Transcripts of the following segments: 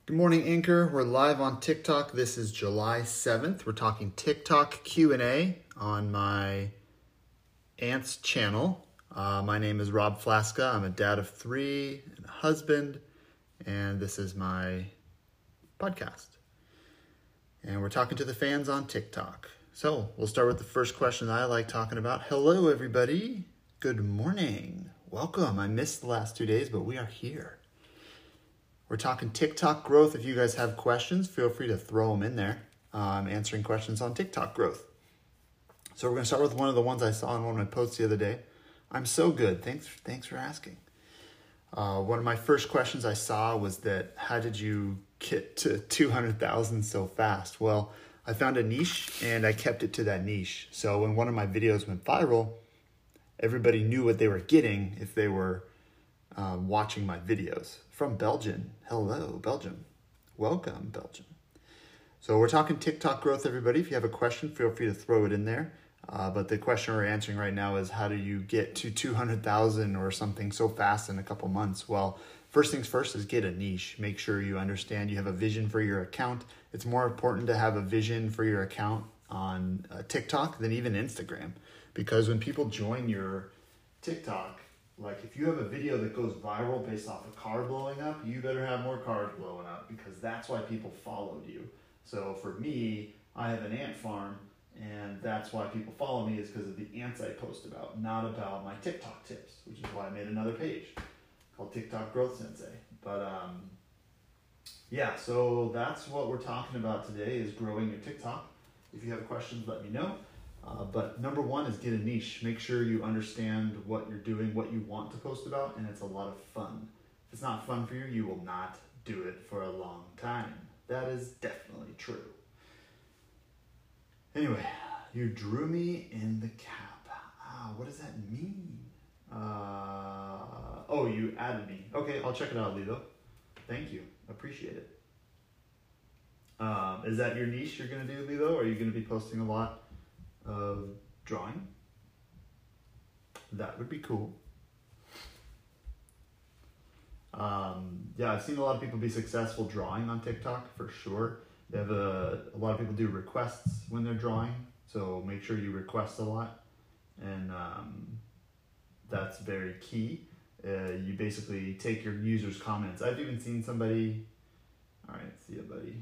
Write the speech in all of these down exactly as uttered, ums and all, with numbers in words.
Good morning, Anchor. We're live on TikTok. This is July seventh. We're talking TikTok Q and A on my aunt's channel. Uh, my name is Rob Flaska. I'm a dad of three and a husband, and this is my podcast. And we're talking to the fans on TikTok. So we'll start with the first question that I like talking about. Hello, everybody. Good morning. Welcome. I missed the last two days, but we are here. We're talking TikTok growth. If you guys have questions, feel free to throw them in there. I'm answering questions on TikTok growth. So we're going to start with one of the ones I saw in one of my posts the other day. I'm so good. Thanks, thanks for asking. Uh, one of my first questions I saw was that, how did you get to two hundred thousand so fast? Well, I found a niche and I kept it to that niche. So when one of my videos went viral, everybody knew what they were getting if they were uh, watching my videos. From Belgium. Hello, Belgium. Welcome, Belgium. So we're talking TikTok growth, everybody. If you have a question, feel free to throw it in there. Uh, but the question we're answering right now is, how do you get to two hundred thousand or something so fast in a couple months? Well, first things first is get a niche. Make sure you understand you have a vision for your account. It's more important to have a vision for your account on uh, TikTok than even Instagram. Because when people join your TikTok, like if you have a video that goes viral based off a car blowing up, you better have more cars blowing up, because that's why people followed you. So for me, I have an ant farm, and that's why people follow me, is because of the ants I post about, not about my TikTok tips, which is why I made another page called TikTok Growth Sensei. But um, yeah, so that's what we're talking about today, is growing your TikTok. If you have questions, let me know. Uh, but number one is get a niche. Make sure you understand what you're doing, what you want to post about, and it's a lot of fun. If it's not fun for you, you will not do it for a long time. That is definitely true. Anyway, you drew me in the cap. Ah, what does that mean? Uh, oh, you added me. Okay, I'll check it out, Lilo. Thank you. Appreciate it. Um, is that your niche you're going to do, Lilo? Or are you going to be posting a lot of drawing? That would be cool. Um, yeah, I've seen a lot of people be successful drawing on TikTok for sure. They have a, a lot of people do requests when they're drawing, so make sure you request a lot, and um, that's very key. Uh, you basically take your users' comments. I've even seen somebody. All right, see ya, buddy.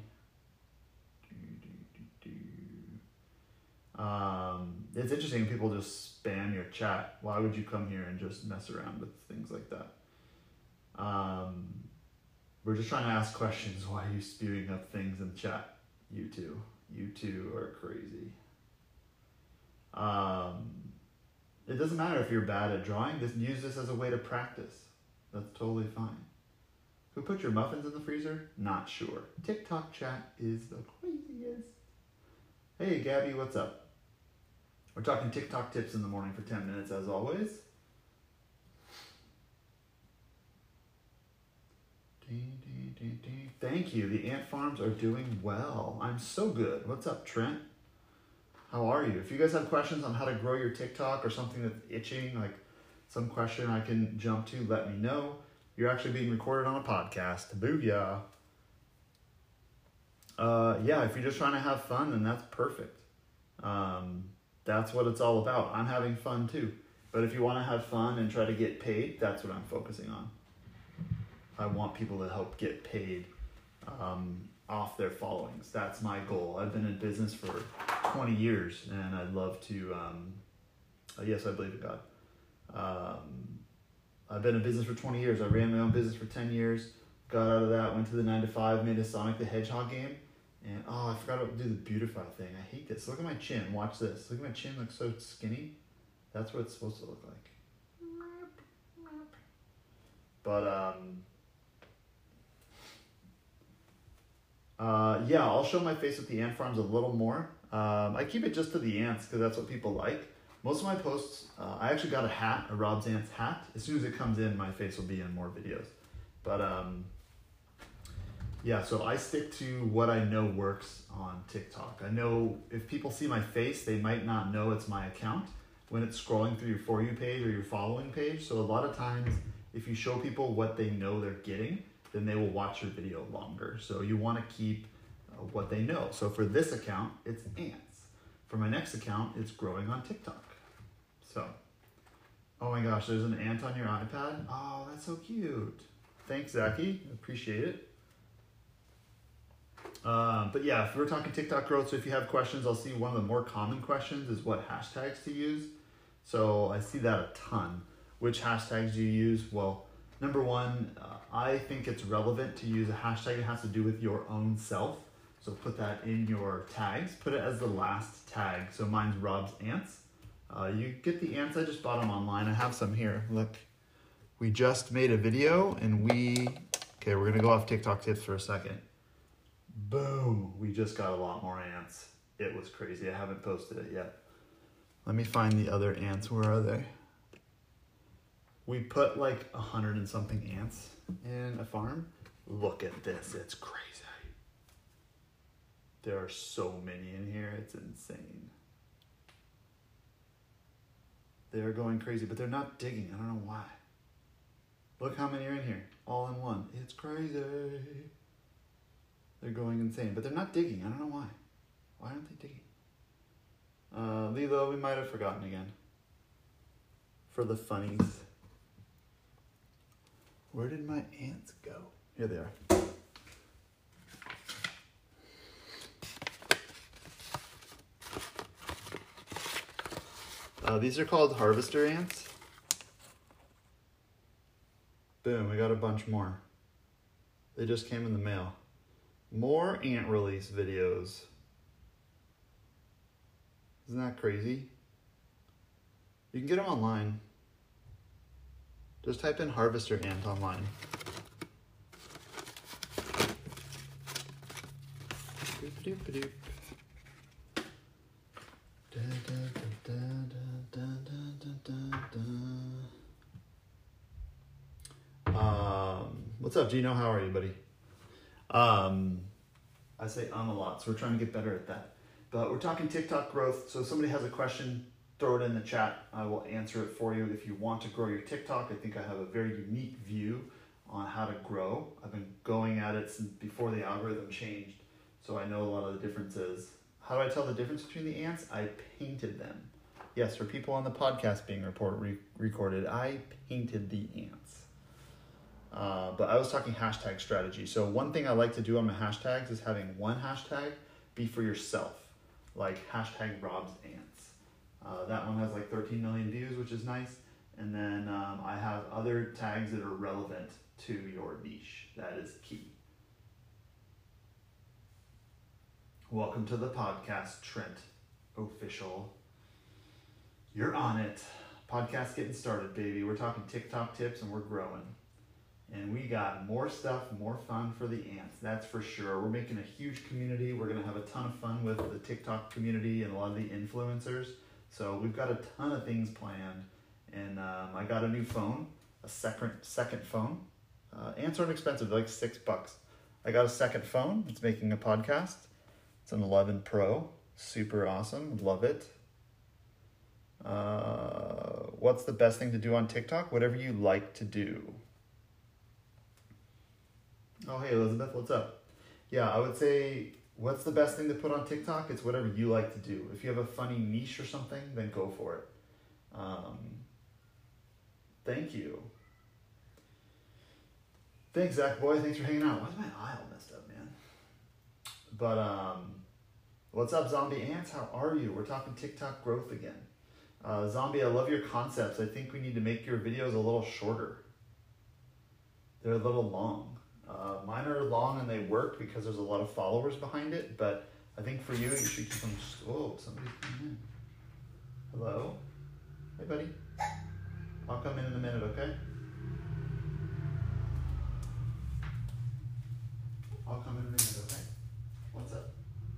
Um, it's interesting, people just spam your chat. Why would you come here and just mess around with things like that? Um, we're just trying to ask questions. Why are you spewing up things in the chat? You two. You two are crazy. Um, it doesn't matter if you're bad at drawing. Just use this as a way to practice. That's totally fine. Who put your muffins in the freezer? Not sure. TikTok chat is the craziest. Hey, Gabby, what's up? We're talking TikTok tips in the morning for ten minutes, as always. Thank you. The ant farms are doing well. I'm so good. What's up, Trent? How are you? If you guys have questions on how to grow your TikTok or something that's itching, like some question I can jump to, let me know. You're actually being recorded on a podcast. Booyah. Uh, yeah, if you're just trying to have fun, then that's perfect. Um, that's what it's all about. I'm having fun too. But if you want to have fun and try to get paid, that's what I'm focusing on. I want people to help get paid um, off their followings. That's my goal. I've been in business for twenty years, and I'd love to, um, uh, yes, I believe in God. Um, I've been in business for twenty years. I ran my own business for ten years. Got out of that, went to the nine to five, made a Sonic the Hedgehog game. And, oh, I forgot to do the beautify thing. I hate this. Look at my chin. Watch this. Look at my chin. Looks so skinny. That's what it's supposed to look like. But, um... Uh, yeah, I'll show my face with the ant farms a little more. Um, I keep it just to the ants because that's what people like. Most of my posts, uh, I actually got a hat, a Rob's Ants hat. As soon as it comes in, my face will be in more videos. But, um... yeah, so I stick to what I know works on TikTok. I know if people see my face, they might not know it's my account when it's scrolling through your For You page or your following page. So a lot of times, if you show people what they know they're getting, then they will watch your video longer. So you want to keep uh, what they know. So for this account, it's ants. For my next account, it's growing on TikTok. So, oh my gosh, there's an ant on your iPad? Oh, that's so cute. Thanks, Zachy. Appreciate it. Uh, but yeah, if we're talking TikTok growth, so if you have questions, I'll see one of the more common questions is what hashtags to use. So I see that a ton. Which hashtags do you use? Well, number one, uh, I think it's relevant to use a hashtag that has to do with your own self. So put that in your tags. Put it as the last tag. So mine's Rob's Ants. Uh, you get the ants. I just bought them online. I have some here. Look, we just made a video and we, okay, we're going to go off TikTok tips for a second. Boom. We just got a lot more ants. It was crazy. I haven't posted it yet. Let me find the other ants. Where are they? We put like a hundred and something ants in a farm. Look at this. It's crazy. There are so many in here. It's insane. They're going crazy, but they're not digging. I don't know why. Look how many are in here. All in one. It's crazy. They're going insane, but they're not digging. I don't know why. Why aren't they digging? Uh, Lilo, we might have forgotten again. For the funnies. Where did my ants go? Here they are. Uh, these are called harvester ants. Boom, we got a bunch more. They just came in the mail. More ant release videos. Isn't that crazy? You can get them online. Just type in harvester ant online. Doop-a-doop-a-doop. Da, da, da, da, da, da, da, da. Um, what's up, Gino? How are you, buddy? Um, I say um a lot, so we're trying to get better at that. But we're talking TikTok growth, so if somebody has a question, throw it in the chat. I will answer it for you. If you want to grow your TikTok, I think I have a very unique view on how to grow. I've been going at it since before the algorithm changed, so I know a lot of the differences. How do I tell the difference between the ants? I painted them. Yes, for people on the podcast being report re- recorded, I painted the ants. Uh, but I was talking hashtag strategy. So one thing I like to do on my hashtags is having one hashtag be for yourself, like hashtag Rob's Ants. Uh, that one has like thirteen million views, which is nice. And then um, I have other tags that are relevant to your niche. That is key. Welcome to the podcast, Trent Official. You're on it. Podcast getting started, baby. We're talking TikTok tips and we're growing. And we got more stuff, more fun for the ants, that's for sure. We're making a huge community. We're going to have a ton of fun with the TikTok community and a lot of the influencers. So we've got a ton of things planned. And um, I got a new phone, a second second phone. Uh, ants aren't expensive, they're like six bucks. I got a second phone. It's making a podcast. It's an eleven Pro. Super awesome. Love it. Uh, what's the best thing to do on TikTok? Whatever you like to do. Oh, hey, Elizabeth, what's up? Yeah, I would say, what's the best thing to put on TikTok? It's whatever you like to do. If you have a funny niche or something, then go for it. Um, thank you. Thanks, Zach Boy. Thanks for hanging out. Why's my eye all messed up, man? But, um, what's up, Zombie Ants? How are you? We're talking TikTok growth again. Uh, Zombie, I love your concepts. I think we need to make your videos a little shorter. They're a little long. Uh, mine are long and they work because there's a lot of followers behind it, but I think for you, you should keep them... Whoa, somebody's coming in. Hello? Hey, buddy. I'll come in in a minute, okay? I'll come in in a minute, okay? What's up?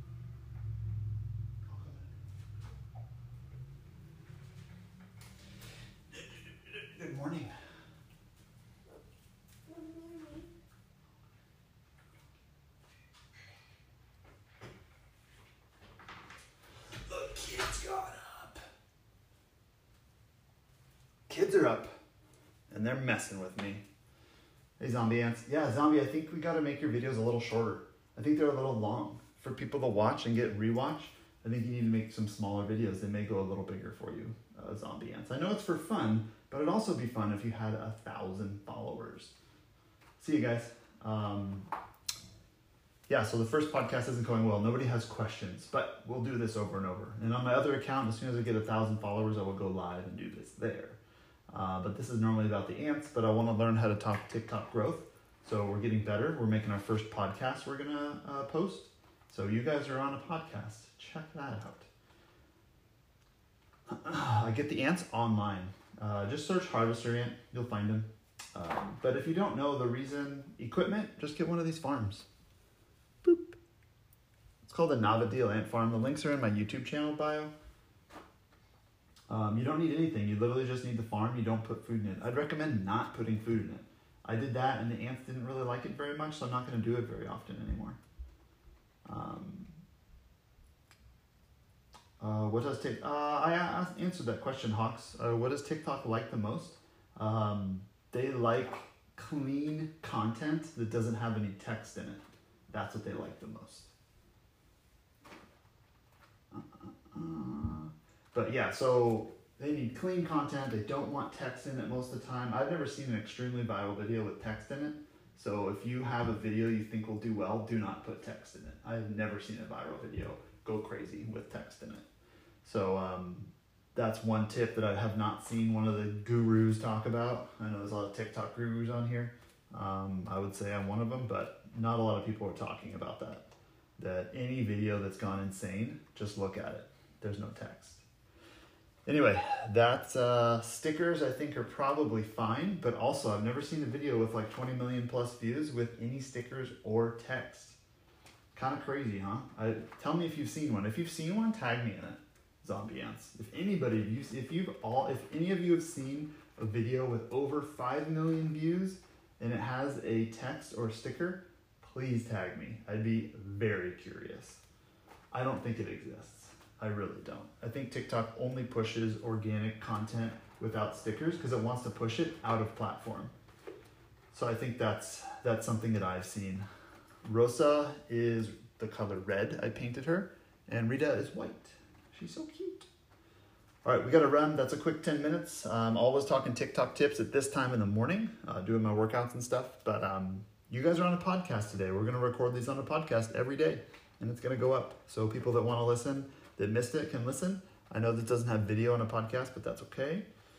I'll come in. Good morning. Kids are up, and they're messing with me. Hey, Zombie Ants. Yeah, Zombie, I think we got to make your videos a little shorter. I think they're a little long. For people to watch and get rewatch, I think you need to make some smaller videos. They may go a little bigger for you, uh, Zombie Ants. I know it's for fun, but it'd also be fun if you had a thousand followers. See you guys. Um, yeah, so the first podcast isn't going well. Nobody has questions, but we'll do this over and over. And on my other account, as soon as I get a thousand followers, I will go live and do this there. Uh, but this is normally about the ants, but I want to learn how to talk TikTok growth. So we're getting better. We're making our first podcast we're going to uh, post. So you guys are on a podcast. Check that out. I get the ants online. Uh, just search Harvester Ant. You'll find them. Um, but if you don't know the reason equipment, just get one of these farms. Boop. It's called the Navadil Ant Farm. The links are in my YouTube channel bio. Um, you don't need anything. You literally just need the farm. You don't put food in it. I'd recommend not putting food in it. I did that and the ants didn't really like it very much, so I'm not going to do it very often anymore. Um, uh, what does TikTok, uh, I asked, answered that question, Hawks. Uh, what does TikTok like the most? Um, they like clean content that doesn't have any text in it. That's what they like the most. Uh, uh, uh. But yeah, so they need clean content. They don't want text in it most of the time. I've never seen an extremely viral video with text in it. So if you have a video you think will do well, do not put text in it. I've never seen a viral video go crazy with text in it. So um, that's one tip that I have not seen one of the gurus talk about. I know there's a lot of TikTok gurus on here. Um, I would say I'm one of them, but not a lot of people are talking about that. That any video that's gone insane, just look at it. There's no text. Anyway, that's uh, stickers I think are probably fine, but also I've never seen a video with like twenty million plus views with any stickers or text. Kind of crazy, huh? I, tell me if you've seen one. If you've seen one, tag me in it, Zombie Ants. If anybody, if you've all, if any of you have seen a video with over five million views and it has a text or sticker, please tag me. I'd be very curious. I don't think it exists. I really don't. I think TikTok only pushes organic content without stickers because it wants to push it out of platform. So I think that's that's something that I've seen. Rosa is the color red. I painted her. And Rita is white. She's so cute. All right, we got to run. That's a quick ten minutes. I'm always talking TikTok tips at this time in the morning, uh, doing my workouts and stuff. But um, you guys are on a podcast today. We're going to record these on a podcast every day. And it's going to go up. So people that want to listen, that missed it can listen. I know this doesn't have video on a podcast, but that's okay.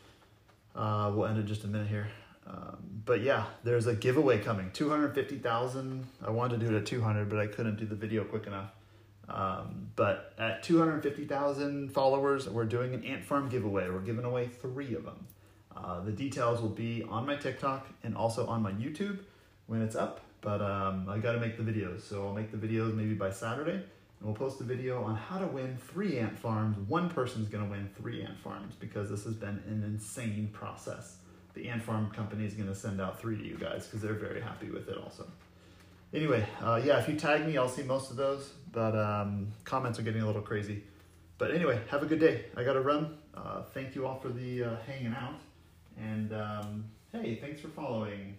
Uh, we'll end in just a minute here. Um, but yeah, there's a giveaway coming. two hundred fifty thousand. I wanted to do it at two hundred, but I couldn't do the video quick enough. Um, but at two hundred fifty thousand followers, we're doing an ant farm giveaway. We're giving away three of them. Uh, the details will be on my TikTok and also on my YouTube when it's up. But um, I got to make the videos. So I'll make the videos maybe by Saturday. And we'll post a video on how to win three ant farms. One person's going to win three ant farms because this has been an insane process. The ant farm company is going to send out three to you guys because they're very happy with it also. Anyway, uh, yeah, if you tag me, I'll see most of those. But um, comments are getting a little crazy. But anyway, have a good day. I got to run. Uh, thank you all for the uh, hanging out. And um, hey, thanks for following.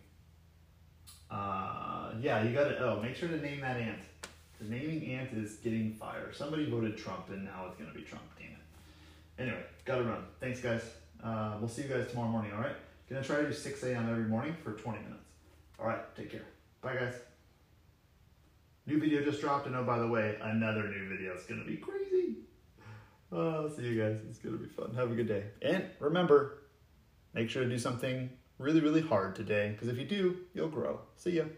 Uh, yeah, you got to, oh, make sure to name that ant. The naming ant is getting fire. Somebody voted Trump, and now it's going to be Trump. Damn it. Anyway, gotta run. Thanks, guys. Uh, we'll see you guys tomorrow morning, all right? Gonna try to do six a.m. every morning for twenty minutes. All right, take care. Bye, guys. New video just dropped, and oh, by the way, another new video. It's going to be crazy. Oh, I'll see you guys. It's going to be fun. Have a good day. And remember, make sure to do something really, really hard today, because if you do, you'll grow. See ya.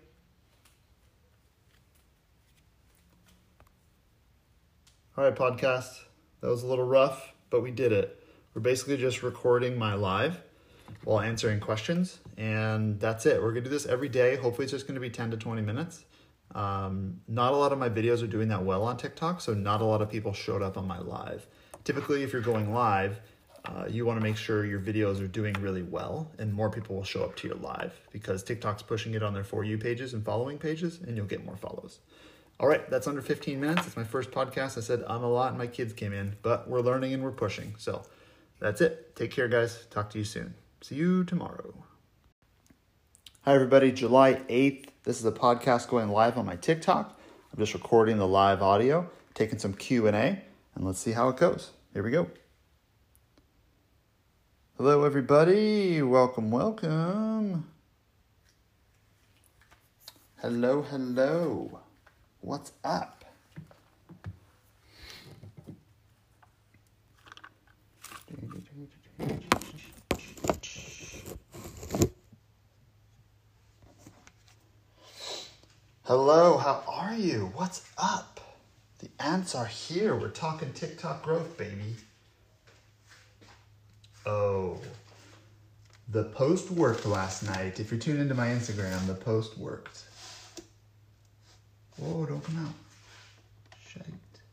All right, podcast. That was a little rough, but we did it. We're basically just recording my live while answering questions, and that's it. We're going to do this every day. Hopefully it's just going to be ten to twenty minutes. Um, not a lot of my videos are doing that well on TikTok, so not a lot of people showed up on my live. Typically, if you're going live, uh, you want to make sure your videos are doing really well, and more people will show up to your live because TikTok's pushing it on their For You pages and following pages, and you'll get more follows. All right, that's under fifteen minutes. It's my first podcast. I said I'm a lot and my kids came in, but we're learning and we're pushing. So that's it. Take care, guys. Talk to you soon. See you tomorrow. Hi everybody, July eighth. This is a podcast going live on my TikTok. I'm just recording the live audio, taking some Q and A, and let's see how it goes. Here we go. Hello everybody, welcome, welcome. Hello, hello. What's up? Hello, how are you? What's up? The ants are here. We're talking TikTok growth, baby. Oh, the post worked last night. If you're tuned into my Instagram, the post worked. Whoa, don't come out. Shite.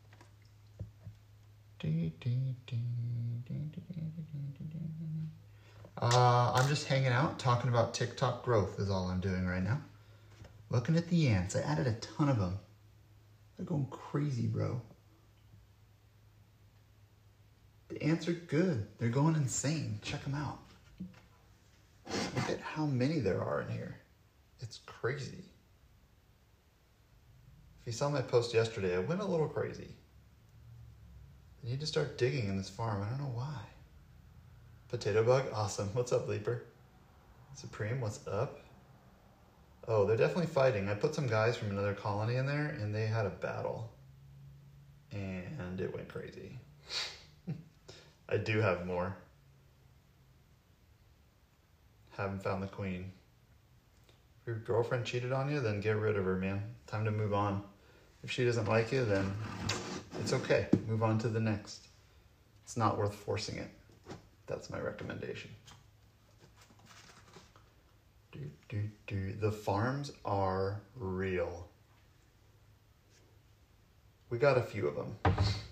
Uh, I'm just hanging out, talking about TikTok growth is all I'm doing right now. Looking at the ants. I added a ton of them. They're going crazy, bro. The ants are good. They're going insane. Check them out. Look at how many there are in here. It's crazy. If you saw my post yesterday, I went a little crazy. I need to start digging in this farm. I don't know why. Potato bug? Awesome. What's up, Leaper? Supreme, what's up? Oh, they're definitely fighting. I put some guys from another colony in there, and they had a battle. And it went crazy. I do have more. Haven't found the queen. If your girlfriend cheated on you, then get rid of her, man. Time to move on. If she doesn't like you, then it's okay. Move on to the next. It's not worth forcing it. That's my recommendation. Do, do, do. The farms are real. We got a few of them.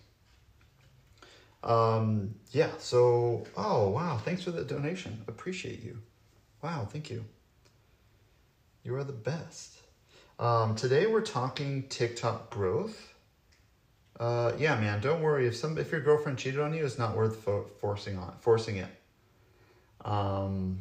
Um, yeah, so, oh, wow, thanks for the donation. Appreciate you. Wow, thank you. You are the best. Um, today we're talking TikTok growth. Uh, yeah, man, don't worry. If some, if your girlfriend cheated on you, it's not worth fo- forcing on, forcing it. Um...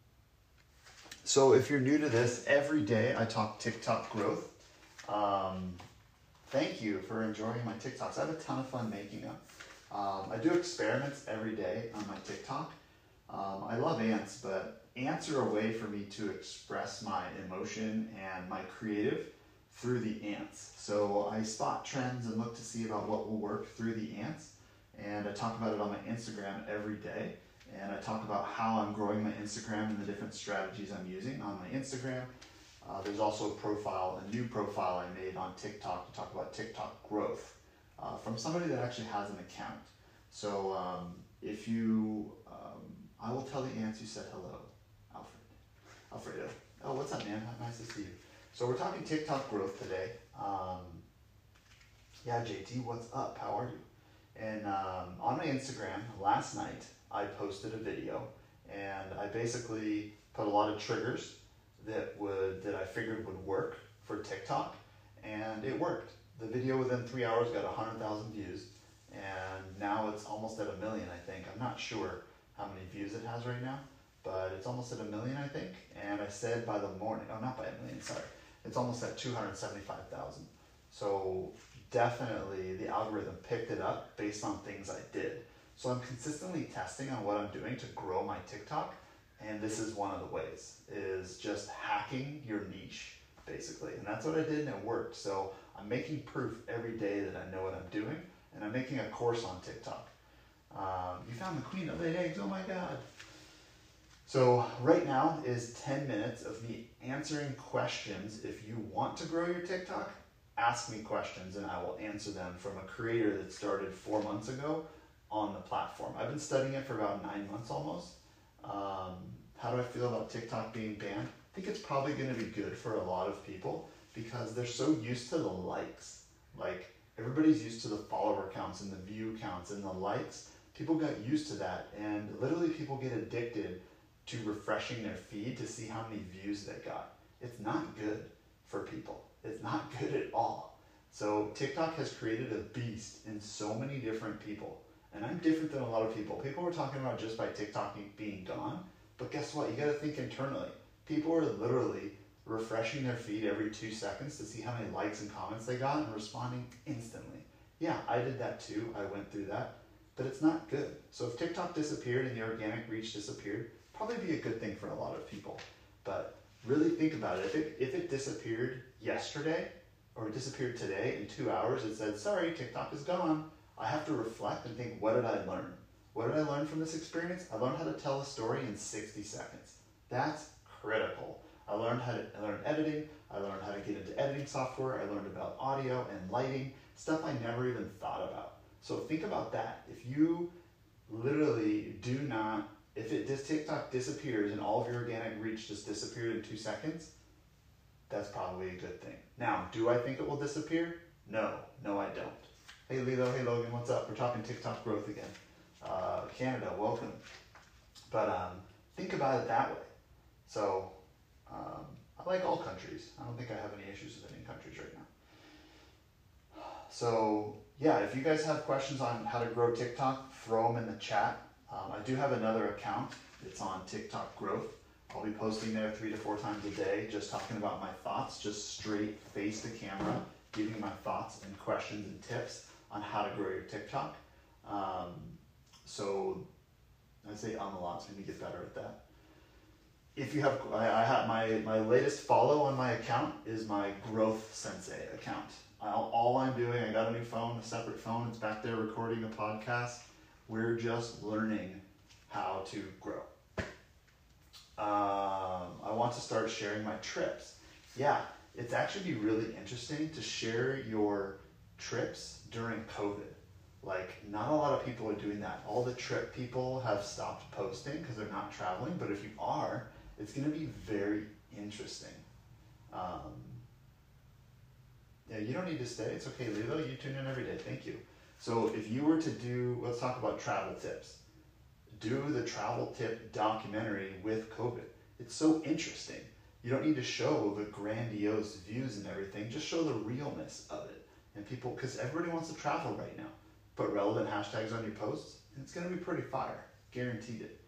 So if you're new to this, every day I talk TikTok growth. Um, thank you for enjoying my TikToks. I have a ton of fun making them. Um, I do experiments every day on my TikTok. Um, I love ants, but ants are a way for me to express my emotion and my creative through the ants. So I spot trends and look to see about what will work through the ants. And I talk about it on my Instagram every day. And I talk about how I'm growing my Instagram and the different strategies I'm using on my Instagram. Uh, there's also a profile, a new profile I made on TikTok to talk about TikTok growth uh, from somebody that actually has an account. So um, if you, um, I will tell the ants you said hello, Alfred. Alfredo. Oh, what's up, man? Nice to see you. So we're talking TikTok growth today. Um, yeah, J T, what's up? How are you? And um, on my Instagram last night, I posted a video, and I basically put a lot of triggers that would that I figured would work for TikTok, and it worked. The video within three hours got one hundred thousand views, and now it's almost at a million, I think. I'm not sure how many views it has right now, but it's almost at a million, I think. And I said by the morning, oh, not by a million, sorry. It's almost at two hundred seventy-five thousand. So definitely the algorithm picked it up based on things I did. So I'm consistently testing on what I'm doing to grow my TikTok, and this is one of the ways, is just hacking your niche, basically. And that's what I did, and it worked. So I'm making proof every day that I know what I'm doing, and I'm making a course on TikTok. Um, you found the queen of laid eggs, oh my God. So right now is ten minutes of me answering questions. If you want to grow your TikTok, ask me questions, and I will answer them from a creator that started four months ago on the platform. I've been studying it for about nine months almost. Um, how do I feel about TikTok being banned? I think it's probably gonna be good for a lot of people because they're so used to the likes. Like everybody's used to the follower counts and the view counts and the likes. People got used to that, and literally people get addicted to refreshing their feed to see how many views they got. It's not good for people. It's not good at all. So TikTok has created a beast in so many different people. And I'm different than a lot of people. People were talking about just by TikTok being gone, but guess what? You gotta think internally. People are literally refreshing their feed every two seconds to see how many likes and comments they got and responding instantly. Yeah, I did that too. I went through that, but it's not good. So if TikTok disappeared and the organic reach disappeared, probably be a good thing for a lot of people. But really think about it. If it, if it disappeared yesterday or it disappeared today in two hours, it said, sorry, TikTok is gone. I have to reflect and think, what did I learn? What did I learn from this experience? I learned how to tell a story in sixty seconds. That's critical. I learned how to I learned editing. I learned how to get into editing software. I learned about audio and lighting, stuff I never even thought about. So think about that. If you literally do not, if it this TikTok disappears and all of your organic reach just disappeared in two seconds, that's probably a good thing. Now, do I think it will disappear? No, no I don't. Hey Lilo, hey Logan, what's up? We're talking TikTok growth again. Uh, Canada, welcome. But um, think about it that way. So um, I like all countries. I don't think I have any issues with any countries right now. So yeah, if you guys have questions on how to grow TikTok, throw them in the chat. Um, I do have another account. It's on TikTok Growth. I'll be posting there three to four times a day, just talking about my thoughts, just straight face to camera, giving my thoughts and questions and tips on how to grow your TikTok. Um, so I say um a lot, so maybe get better at that. If you have, I, I have my, my latest follow on my account is my Growth Sensei account. I'll, all I'm doing, I got a new phone, a separate phone, it's back there recording a podcast. We're just learning how to grow. Um, I want to start sharing my trips. Yeah, it's actually be really interesting to share your trips during COVID. Like, not a lot of people are doing that. All the trip people have stopped posting because they're not traveling, but if you are, it's going to be very interesting. Um, yeah, you don't need to stay. It's okay, Lilo. You tune in every day. Thank you. So if you were to do, let's talk about travel tips. Do the travel tip documentary with COVID. It's so interesting. You don't need to show the grandiose views and everything. Just show the realness of it. And people, because everybody wants to travel right now. Put relevant hashtags on your posts, and it's going to be pretty fire. Guaranteed it.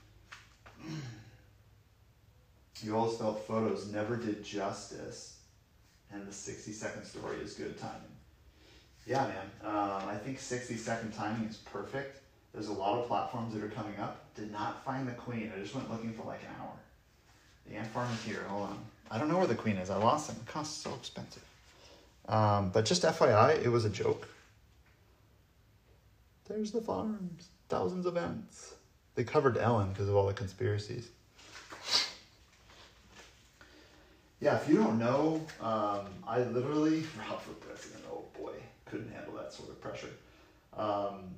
You always felt photos never did justice, and the sixty second story is good timing. Yeah, man. Um, I think sixty second timing is perfect. There's a lot of platforms that are coming up. Did not find the queen. I just went looking for like an hour. The ant farm is here. Hold on. I don't know where the queen is. I lost it. It costs so expensive. Um, but just F Y I, it was a joke. There's the farms. Thousands of ants. They covered Ellen because of all the conspiracies. Yeah, if you don't know, um, I literally, Rob for president, oh boy, couldn't handle that sort of pressure. Um,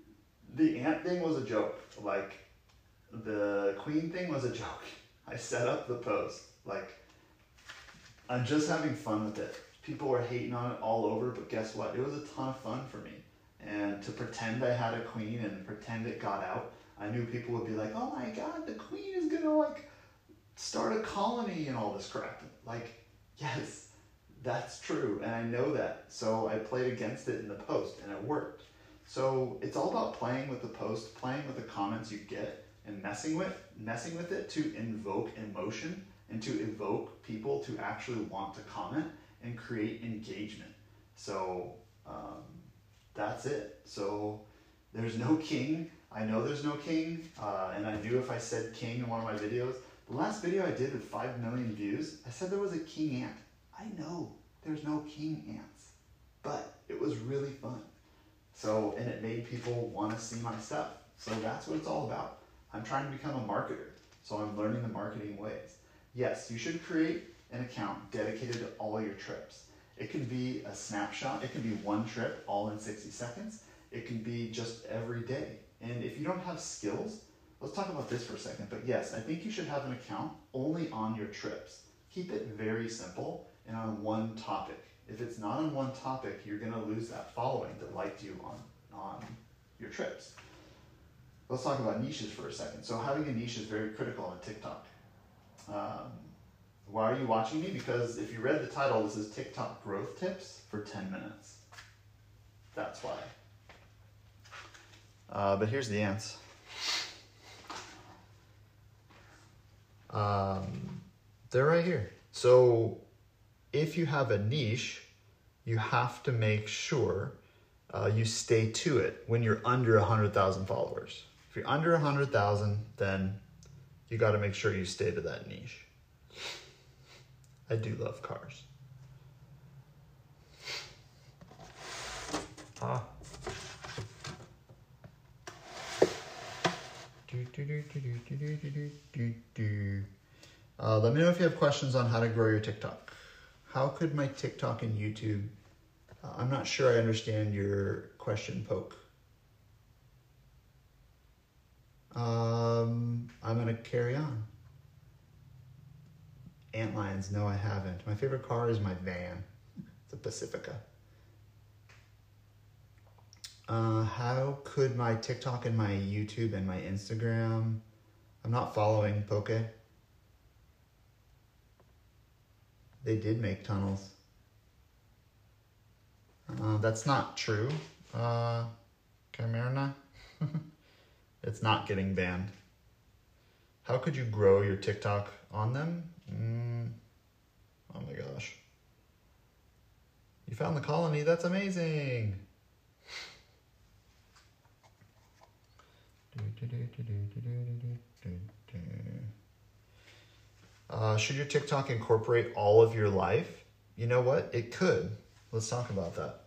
the ant thing was a joke. Like, the queen thing was a joke. I set up the post. Like, I'm just having fun with it. People were hating on it all over, but guess what? It was a ton of fun for me. And to pretend I had a queen and pretend it got out, I knew people would be like, oh my God, the queen is gonna like start a colony and all this crap. Like, yes, that's true. And I know that. So I played against it in the post and it worked. So it's all about playing with the post, playing with the comments you get and messing with, messing with it to invoke emotion and to evoke people to actually want to comment and create engagement. So, um, that's it. So there's no king. I know there's no king. Uh, and I knew if I said king in one of my videos, the last video I did with five million views, I said there was a king ant. I know there's no king ants, but it was really fun. So, and it made people want to see my stuff. So that's what it's all about. I'm trying to become a marketer. So I'm learning the marketing ways. Yes, you should create an account dedicated to all your trips. It can be a snapshot. It can be one trip all in sixty seconds. It can be just every day. And if you don't have skills, let's talk about this for a second. But yes, I think you should have an account only on your trips. Keep it very simple and on one topic. If it's not on one topic, you're going to lose that following that liked you on, on your trips. Let's talk about niches for a second. So having a niche is very critical on TikTok. Um, Why are you watching me? Because if you read the title, this is TikTok growth tips for ten minutes. That's why. Uh, but here's the ants. Um, they're right here. So if you have a niche, you have to make sure uh, you stay to it when you're under one hundred thousand followers. If you're under one hundred thousand, then you got to make sure you stay to that niche. I do love cars. Ah. Do, do, do, do, do, do, do, do, do. Uh, let me know if you have questions on how to grow your TikTok. How could my TikTok and YouTube... Uh, I'm not sure I understand your question, Poke. Um, I'm going to carry on. Antlions, no I haven't. My favorite car is my van. It's a Pacifica. Uh, how could my TikTok and my YouTube and my Instagram... I'm not following, Poke. They did make tunnels. Uh, that's not true. Uh, Camerna? It's not getting banned. How could you grow your TikTok on them? Mm, oh my gosh. You found the colony, that's amazing. Uh, should your TikTok incorporate all of your life? You know what? It could. Let's talk about that.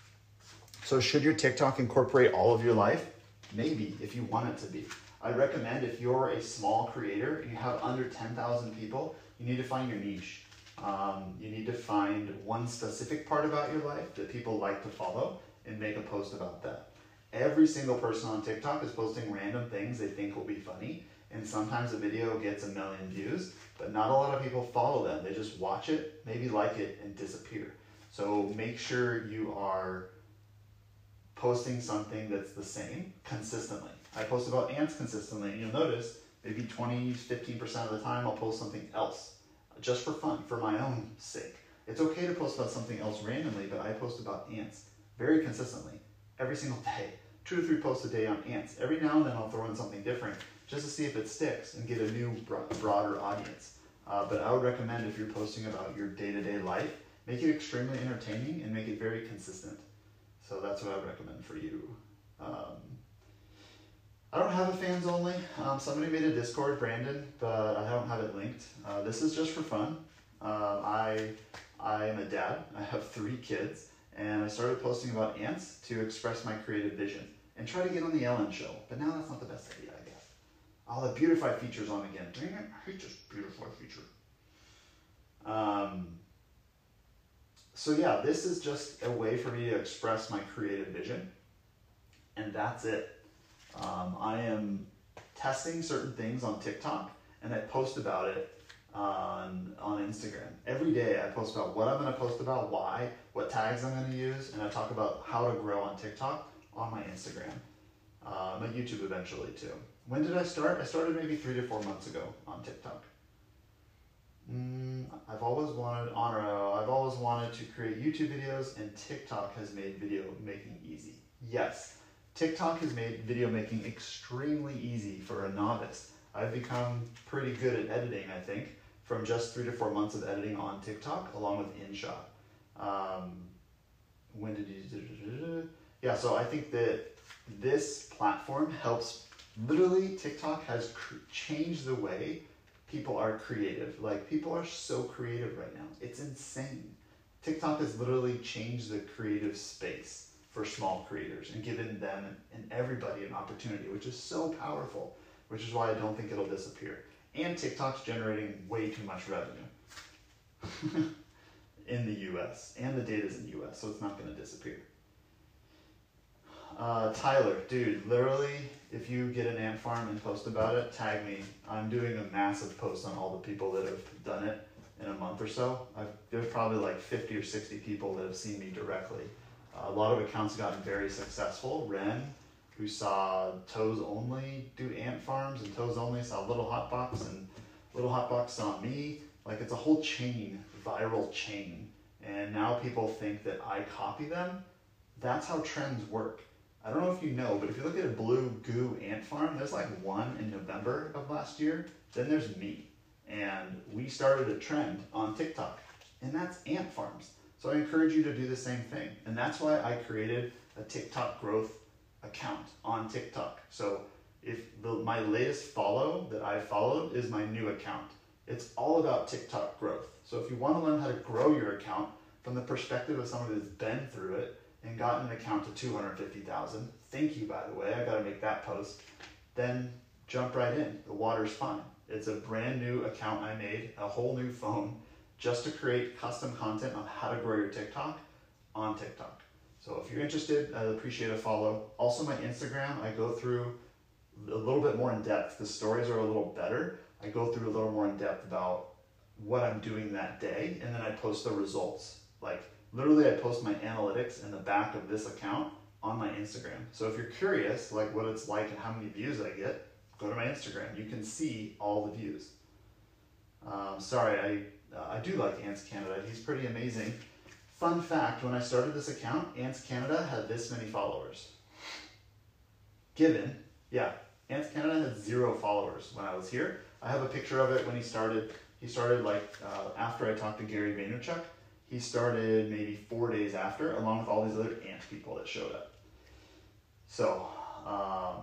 So should your TikTok incorporate all of your life? Maybe, if you want it to be. I recommend if you're a small creator and you have under ten thousand people, you need to find your niche. Um, you need to find one specific part about your life that people like to follow and make a post about that. Every single person on TikTok is posting random things they think will be funny, and sometimes a video gets a million views, but not a lot of people follow them. They just watch it, maybe like it, and disappear. So make sure you are posting something that's the same consistently. I post about ants consistently, and you'll notice maybe twenty, fifteen percent of the time I'll post something else, just for fun, for my own sake. It's okay to post about something else randomly, but I post about ants very consistently, every single day. Two to three posts a day on ants. Every now and then I'll throw in something different just to see if it sticks and get a new broader audience. Uh, but I would recommend if you're posting about your day-to-day life, make it extremely entertaining and make it very consistent. So that's what I would recommend for you. Um, I don't have a fans only. Um, somebody made a Discord, Brandon, but I don't have it linked. Uh, this is just for fun. Uh, I I am a dad. I have three kids, and I started posting about ants to express my creative vision and try to get on the Ellen show. But now that's not the best idea, I guess. I'll have beautify features on again. Dang it, I hate this beautify feature. Um, so yeah, this is just a way for me to express my creative vision, and that's it. Um, I am testing certain things on TikTok, and I post about it on on Instagram. Every day I post about what I'm going to post about, why, what tags I'm going to use, and I talk about how to grow on TikTok on my Instagram. Uh, my YouTube eventually too. When did I start? I started maybe three to four months ago on TikTok. Mm, I've always wanted, honor, I've always wanted to create YouTube videos, and TikTok has made video making easy. Yes. TikTok has made video making extremely easy for a novice. I've become pretty good at editing, I think, from just three to four months of editing on TikTok, along with InShot. Um, when did you... Yeah, so I think that this platform helps. Literally, TikTok has cr- changed the way people are creative. Like, people are so creative right now. It's insane. TikTok has literally changed the creative space for small creators and given them and everybody an opportunity, which is so powerful, which is why I don't think it'll disappear. And TikTok's generating way too much revenue in the U S, and the data's in the U S, so it's not going to disappear. Uh, Tyler, dude, literally, if you get an ant farm and post about it, tag me. I'm doing a massive post on all the people that have done it in a month or so. I've, there's probably like fifty or sixty people that have seen me directly. A lot of accounts have gotten very successful. Ren, who saw Toes Only do ant farms, and Toes Only saw Little Hotbox, and Little Hotbox saw me. Like, it's a whole chain, viral chain. And now people think that I copy them. That's how trends work. I don't know if you know, but if you look at a Blue Goo ant farm, there's like one in November of last year. Then there's me. And we started a trend on TikTok, and that's ant farms. So I encourage you to do the same thing. And that's why I created a TikTok growth account on TikTok. So if the, my latest follow that I followed is my new account. It's all about TikTok growth. So if you want to learn how to grow your account from the perspective of someone who's been through it and gotten an account to two hundred fifty thousand, thank you, by the way, I got to make that post, then jump right in. The water's fine. It's a brand new account I made, a whole new phone, just to create custom content on how to grow your TikTok on TikTok. So if you're interested, I'd appreciate a follow. Also my Instagram, I go through a little bit more in depth. The stories are a little better. I go through a little more in depth about what I'm doing that day, and then I post the results. Like literally I post my analytics in the back of this account on my Instagram. So if you're curious, like what it's like and how many views I get, go to my Instagram. You can see all the views. Um, sorry, I uh, I do like Ants Canada. He's pretty amazing. Fun fact, when I started this account, Ants Canada had this many followers. Given, yeah, Ants Canada had zero followers when I was here. I have a picture of it when he started. He started like uh, after I talked to Gary Vaynerchuk. He started maybe four days after, along with all these other ant people that showed up. So, um,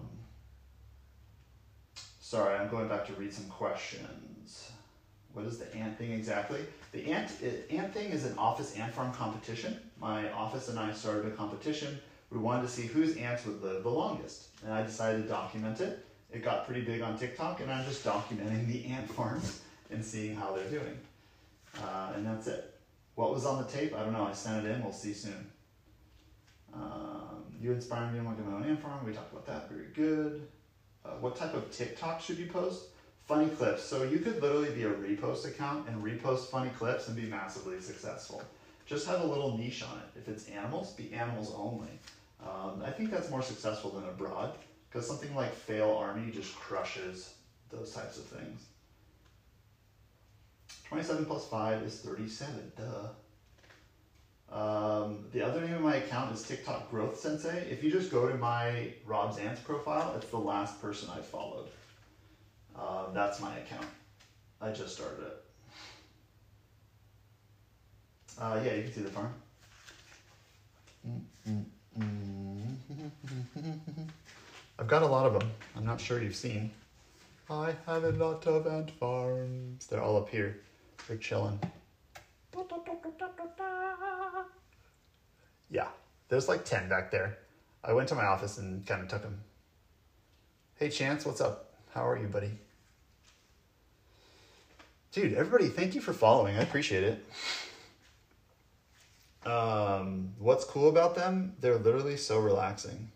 sorry, I'm going back to read some questions. What is the ant thing exactly? The ant, ant thing is an office ant farm competition. My office and I started a competition. We wanted to see whose ants would live the longest. And I decided to document it. It got pretty big on TikTok, and I'm just documenting the ant farms and seeing how they're doing. Uh, and that's it. What was on the tape? I don't know. I sent it in. We'll see soon. Um, you inspire me to look at my own ant farm. We talked about that. Very good. Uh, what type of TikTok should you post? Funny clips. So you could literally be a repost account and repost funny clips and be massively successful. Just have a little niche on it. If it's animals, be animals only. Um, I think that's more successful than abroad, because something like Fail Army just crushes those types of things. twenty-seven plus five is thirty-seven, duh. Um, the other name of my account is TikTok Growth Sensei. If you just go to my Rob's Ants profile, it's the last person I followed. Uh, that's my account. I just started it. Uh, yeah, you can see the farm. I've got a lot of them. I'm not sure you've seen. I have a lot of ant farms. They're all up here. They're chilling. Yeah, there's like ten back there. I went to my office and kind of took them. Hey Chance, what's up? How are you, buddy? Dude, everybody, thank you for following. I appreciate it. Um, what's cool about them? They're literally so relaxing.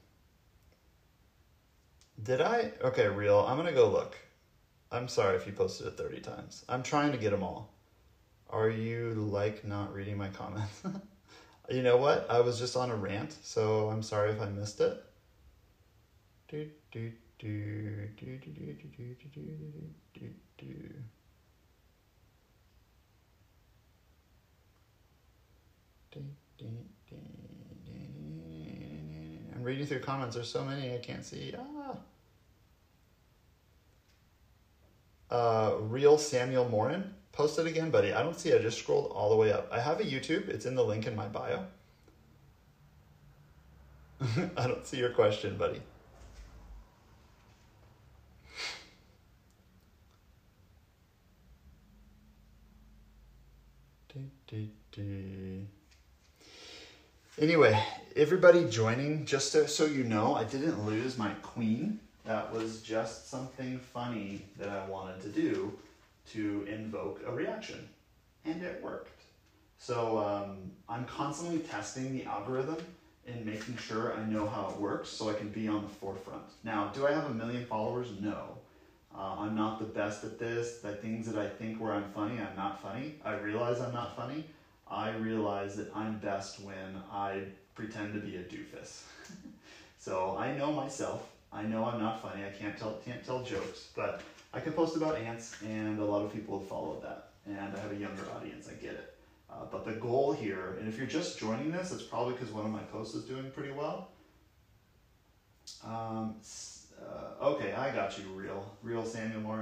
Did I? Okay, real. I'm going to go look. I'm sorry if you posted it thirty times. I'm trying to get them all. Are you like not reading my comments? You know what? I was just on a rant, so I'm sorry if I missed it. Do, do, do, do, do, do, do, do, do, do, do. I'm reading through comments. There's so many I can't see. Ah. Uh, Real Samuel Morin. Post it again, buddy. I don't see it. I just scrolled all the way up. I have a YouTube. It's in the link in my bio. I don't see your question, buddy. Do, do, do. Anyway, everybody joining, just to, so you know, I didn't lose my queen. That was just something funny that I wanted to do to invoke a reaction, and it worked. So um, I'm constantly testing the algorithm and making sure I know how it works so I can be on the forefront. Now, do I have a million followers? No. Uh, I'm not the best at this. The things that I think where I'm funny, I'm not funny. I realize I'm not funny. I realize that I'm best when I pretend to be a doofus. So I know myself. I know I'm not funny. I can't tell can't tell jokes, but I can post about ants, and a lot of people have followed that. And I have a younger audience. I get it. Uh, but the goal here, and if you're just joining this, it's probably because one of my posts is doing pretty well. Um, uh, okay, I got you, real, real Samuel Morin.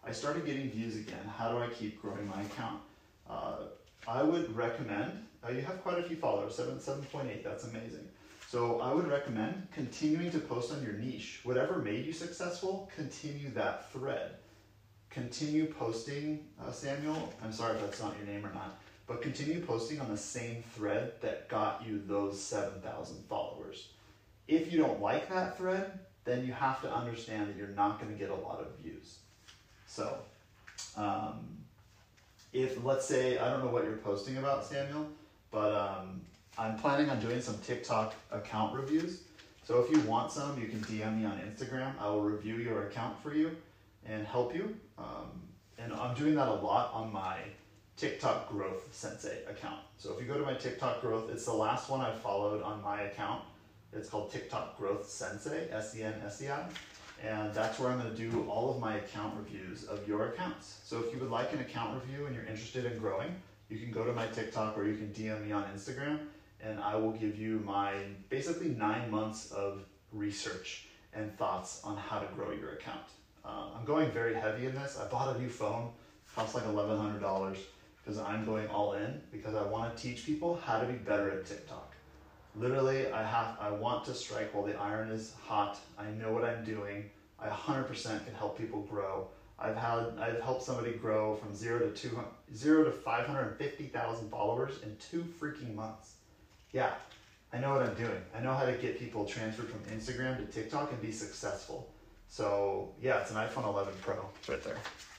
I started getting views again. How do I keep growing my account? Uh, I would recommend, uh, you have quite a few followers, seven, seven point eight, that's amazing. So I would recommend continuing to post on your niche. Whatever made you successful, continue that thread. Continue posting, uh, Samuel, I'm sorry if that's not your name or not, but continue posting on the same thread that got you those seven thousand followers. If you don't like that thread, then you have to understand that you're not going to get a lot of views. So, um, if, let's say, I don't know what you're posting about, Samuel, but um, I'm planning on doing some TikTok account reviews. So if you want some, you can D M me on Instagram. I will review your account for you and help you. Um, and I'm doing that a lot on my TikTok Growth Sensei account. So if you go to my TikTok Growth, it's the last one I followed on my account. It's called TikTok Growth Sensei, S E N S E I. And that's where I'm going to do all of my account reviews of your accounts. So if you would like an account review and you're interested in growing, you can go to my TikTok or you can D M me on Instagram, and I will give you my basically nine months of research and thoughts on how to grow your account. Uh, I'm going very heavy in this. I bought a new phone, cost like eleven hundred dollars, because I'm going all in because I want to teach people how to be better at TikTok. Literally, I have, I want to strike while the iron is hot. I know what I'm doing. I one hundred percent can help people grow. I've had, I've helped somebody grow from zero to two, zero to five hundred fifty thousand followers in two freaking months. Yeah, I know what I'm doing. I know how to get people transferred from Instagram to TikTok and be successful. So yeah, it's an iPhone eleven Pro right there.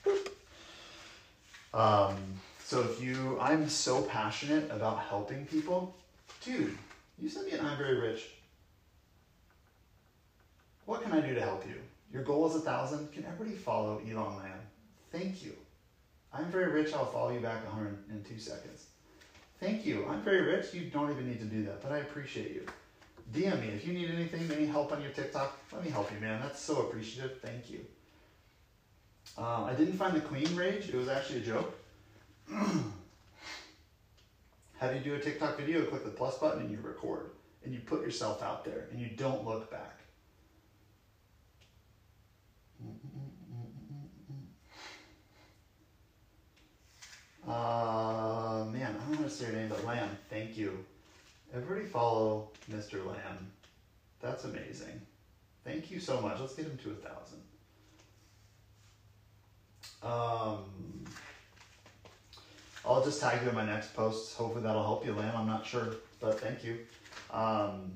Um, so if you, I'm so passionate about helping people, dude. You sent me an I'm very rich. What can I do to help you? Your goal is a thousand. Can everybody follow Elon Lam? Thank you. I'm very rich. I'll follow you back one hundred in two seconds. Thank you. I'm very rich. You don't even need to do that, but I appreciate you. D M me if you need anything, any help on your TikTok. Let me help you, man. That's so appreciative. Thank you. Uh, I didn't find the Queen Rage. It was actually a joke. How do you do a TikTok video? Click the plus button and you record. And you put yourself out there and you don't look back. Uh, man, I don't want to say your name, but Lamb, thank you. Everybody follow Mister Lamb. That's amazing. Thank you so much. Let's get him to a thousand. Um... I'll just tag you in my next post. Hopefully that'll help you, Lamb. I'm not sure, but thank you. Um,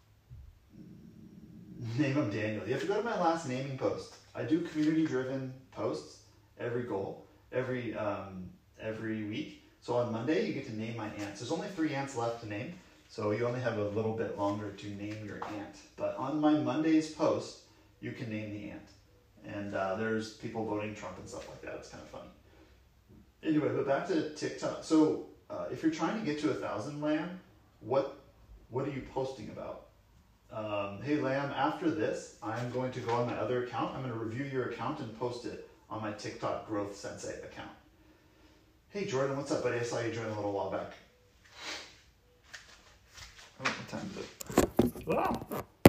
name him Daniel. You have to go to my last naming post. I do community-driven posts every goal, every um, every week. So on Monday, you get to name my ants. There's only three ants left to name, so you only have a little bit longer to name your ant. But on my Monday's post, you can name the ant. And uh, there's people voting Trump and stuff like that. It's kind of funny. Anyway, but back to TikTok. So uh, if you're trying to get to a thousand, Lamb, what what are you posting about? Um, hey, Lamb, after this, I'm going to go on my other account. I'm going to review your account and post it on my TikTok Growth Sensei account. Hey, Jordan, what's up, buddy? I saw you join a little while back. Oh, what time is it? Wow.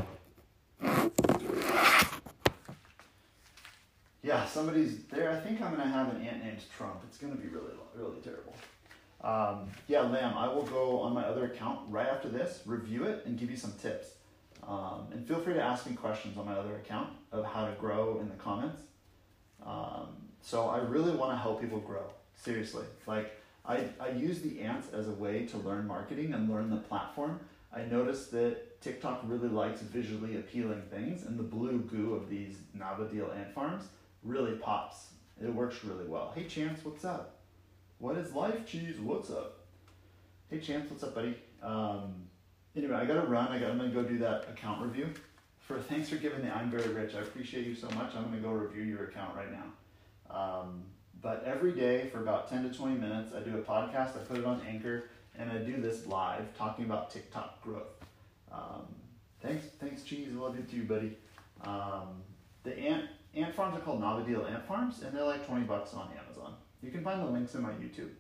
Yeah, somebody's there. I think I'm going to have an ant named Trump. It's going to be really, really terrible. Um, yeah, Lamb, I will go on my other account right after this, review it, and give you some tips. Um, and feel free to ask me questions on my other account of how to grow in the comments. Um, so I really want to help people grow. Seriously. Like, I, I use the ants as a way to learn marketing and learn the platform. I noticed that TikTok really likes visually appealing things, and the blue goo of these Navadil ant farms really pops. It works really well. Hey, Chance, what's up? What is life, Cheese? What's up? Hey, Chance, what's up, buddy? Um, anyway, I gotta run. I got, I'm gonna go do that account review. For thanks for giving the I'm very rich. I appreciate you so much. I'm gonna go review your account right now. Um, but every day for about ten to twenty minutes, I do a podcast. I put it on Anchor, and I do this live talking about TikTok growth. Um, thanks, thanks, Cheese. I love you too, buddy. Um, the ant ant farms are called Navadil Ant Farms, and they're like twenty bucks on Amazon. You can find the links in my YouTube.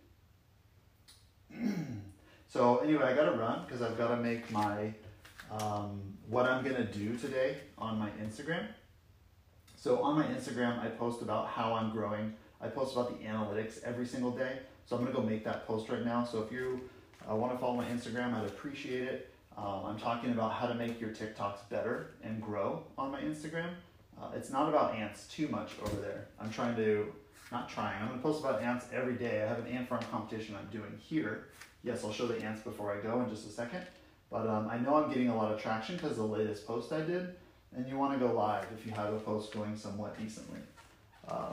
So anyway, I gotta run because I've gotta make my, um, what I'm gonna do today on my Instagram. So on my Instagram, I post about how I'm growing. I post about the analytics every single day. So I'm gonna go make that post right now. So if you uh, wanna follow my Instagram, I'd appreciate it. Um, I'm talking about how to make your TikToks better and grow on my Instagram. Uh, it's not about ants too much over there. I'm trying to, not trying, I'm gonna post about ants every day. I have an ant farm competition I'm doing here. Yes, I'll show the ants before I go in just a second. But um, I know I'm getting a lot of traction because the latest post I did, and you wanna go live if you have a post going somewhat decently. Um,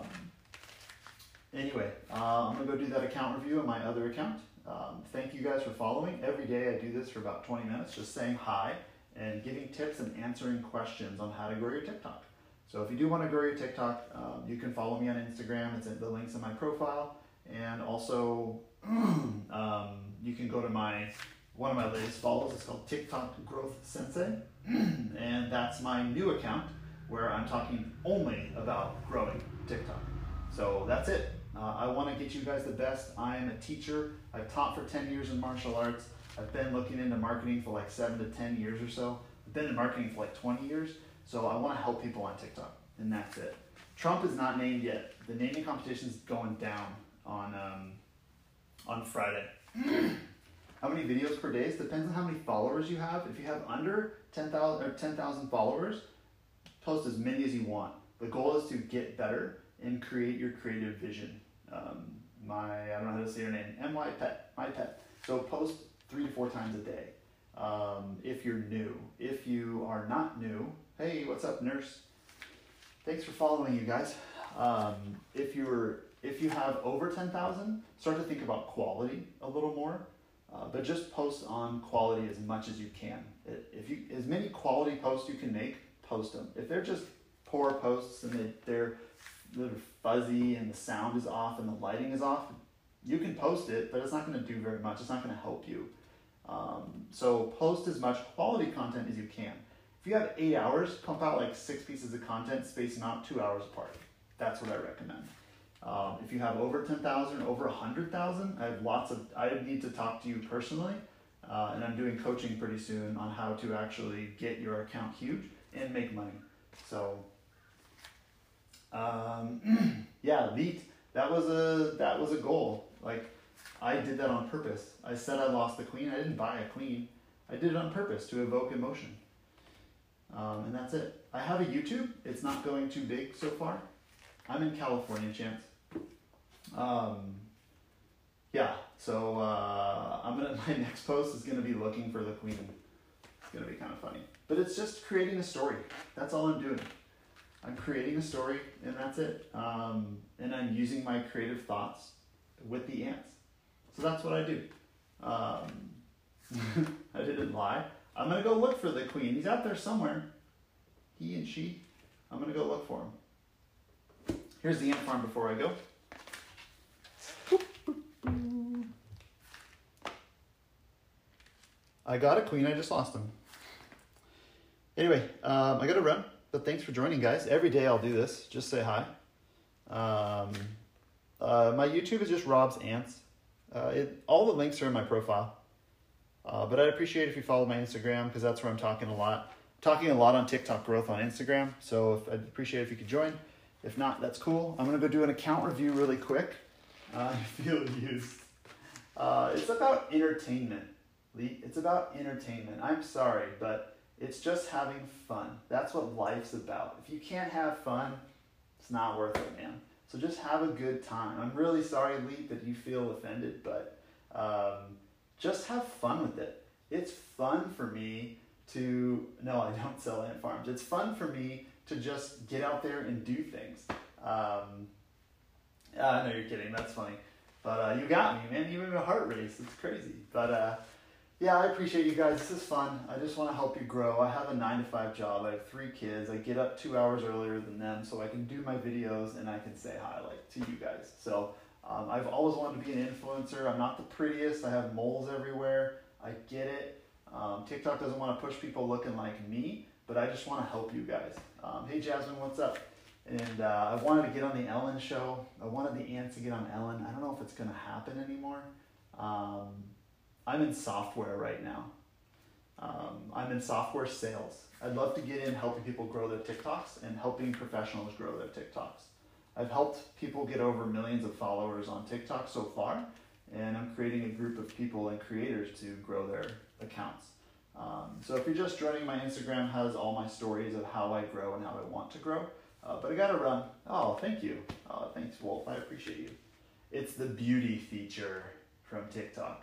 anyway, uh, I'm gonna go do that account review on my other account. Um, thank you guys for following. Every day I do this for about twenty minutes, just saying hi and giving tips and answering questions on how to grow your TikTok. So if you do want to grow your TikTok, um, you can follow me on Instagram. It's in the links in my profile. And also, um, you can go to my, one of my latest follows. It's called TikTok Growth Sensei. And that's my new account where I'm talking only about growing TikTok. So that's it. Uh, I want to get you guys the best. I am a teacher. I've taught for ten years in martial arts. I've been looking into marketing for like seven to ten years or so. I've been in marketing for like twenty years. So I want to help people on TikTok, and that's it. Trump is not named yet. The naming competition is going down on um, on Friday. How many videos per day? It depends on how many followers you have. If you have under ten thousand or ten thousand followers, post as many as you want. The goal is to get better and create your creative vision. Um, my, I don't know how to say her name, M Y Pet, my pet. So post three to four times a day. Um, if you're new. If you are not new, hey, what's up, nurse? Thanks for following, you guys. Um, if you're, if you have over ten thousand, start to think about quality a little more. Uh, but just post on quality as much as you can. If you, as many quality posts you can make, post them. If they're just poor posts and they, they're they're fuzzy and the sound is off and the lighting is off, you can post it, but it's not going to do very much. It's not going to help you. Um, so post as much quality content as you can. If you have eight hours, pump out like six pieces of content, space them out two hours apart. That's what I recommend. Um, if you have over ten thousand, over one hundred thousand, I have lots of, I need to talk to you personally, uh, and I'm doing coaching pretty soon on how to actually get your account huge and make money. So, um, yeah, Leet, that was a, that was a goal. Like, I did that on purpose. I said I lost the queen. I didn't buy a queen. I did it on purpose to evoke emotion. Um, and that's it. I have a YouTube. It's not going too big so far. I'm in California, Chance. Um, yeah, so uh, I'm gonna. My next post is gonna be looking for the queen. It's gonna be kind of funny, but it's just creating a story. That's all I'm doing. I'm creating a story, and that's it. Um, and I'm using my creative thoughts with the ants. So that's what I do. Um, I didn't lie. I'm gonna go look for the queen. He's out there somewhere. He and she. I'm gonna go look for him. Here's the ant farm before I go. I got a queen, I just lost him. Anyway, um, I gotta run, but thanks for joining, guys. Every day I'll do this, just say hi. Um, uh, my YouTube is just Rob's Ants. Uh, it, all the links are in my profile. Uh, but I'd appreciate if you follow my Instagram, because that's where I'm talking a lot. I'm talking a lot on TikTok growth on Instagram, so if, I'd appreciate if you could join. If not, that's cool. I'm gonna go do an account review really quick. Uh, I feel used. Uh, it's about entertainment. It's about entertainment. I'm sorry, but it's just having fun. That's what life's about. If you can't have fun, it's not worth it, man. So just have a good time. I'm really sorry, Lee, that you feel offended, but um, just have fun with it. It's fun for me to, no, I don't sell ant farms. It's fun for me to just get out there and do things. Um, I know you're kidding. That's funny. But uh, you got me, man. You have a heart race. It's crazy. But uh, yeah, I appreciate you guys. This is fun. I just want to help you grow. I have a nine to five job. I have three kids. I get up two hours earlier than them so I can do my videos and I can say hi like to you guys. So um, I've always wanted to be an influencer. I'm not the prettiest. I have moles everywhere. I get it. Um, TikTok doesn't want to push people looking like me, but I just want to help you guys. Um, hey, Jasmine, what's up? And uh, I wanted to get on the Ellen show. I wanted the ants to get on Ellen. I don't know if it's going to happen anymore. Um, I'm in software right now. Um, I'm in software sales. I'd love to get in helping people grow their TikToks and helping professionals grow their TikToks. I've helped people get over millions of followers on TikTok so far, and I'm creating a group of people and creators to grow their accounts. Um, so if you're just joining, my Instagram has all my stories of how I grow and how I want to grow. Uh, but I gotta run. Oh, thank you. Oh, thanks, Wolf. I appreciate you. It's the beauty feature from TikTok.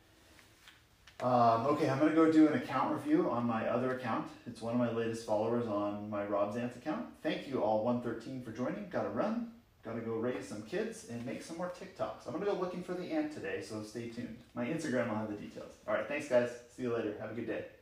Um, okay, I'm gonna go do an account review on my other account. It's one of my latest followers on my Rob Zantz account. Thank you all one thirteen for joining. Gotta run, gotta go raise some kids and make some more TikToks. I'm gonna go looking for the ant today, so stay tuned. My Instagram will have the details. All right, thanks guys. See you later. Have a good day.